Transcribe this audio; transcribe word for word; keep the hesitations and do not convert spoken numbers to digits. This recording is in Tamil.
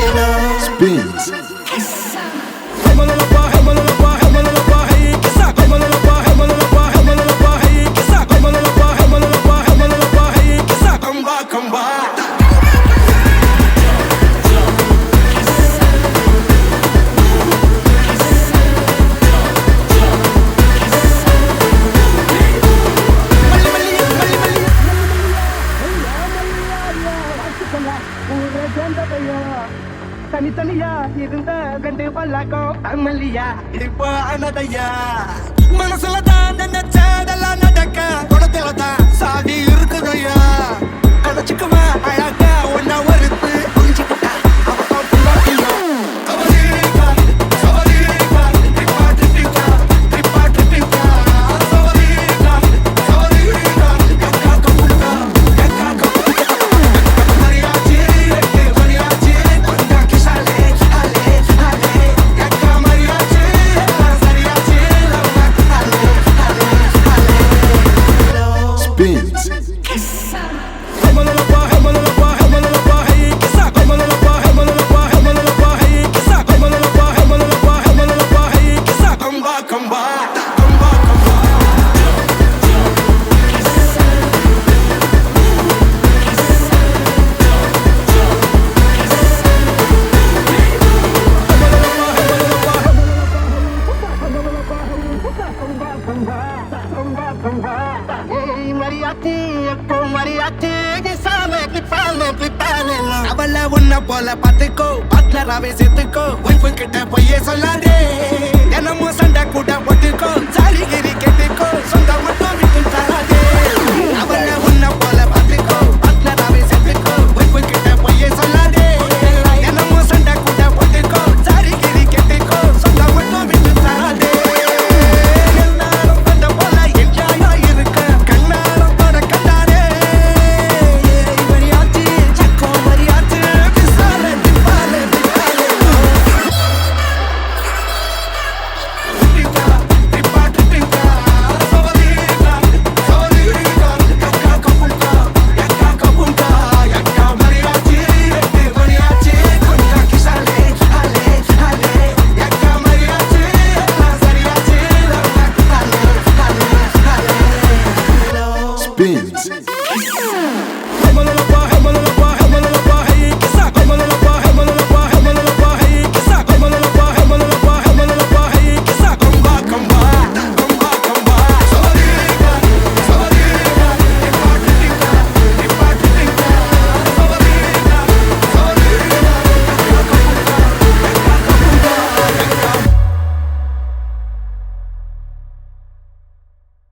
Spins. தனித்தனியா இருந்த ரெண்டு பல்லாக்கம் அம்மல்லியா இப்போ அனதையா மனசுல தான் நினைச்சதெல்லாம் நடக்க குடத்துல தான் சாதி இருக்குதையா அடைச்சுக்குமா அழகா ஒன்னா வருத்து புரிஞ்சுக்கிட்டா அவதான் புள்ளாட்டியா அவள உன்ன போல பாத்துக்கோ பாட்லராவே சேர்த்துக்கோ ஒய்ஃபு கிட்ட பொய்யே சொல்லாதே தினமும்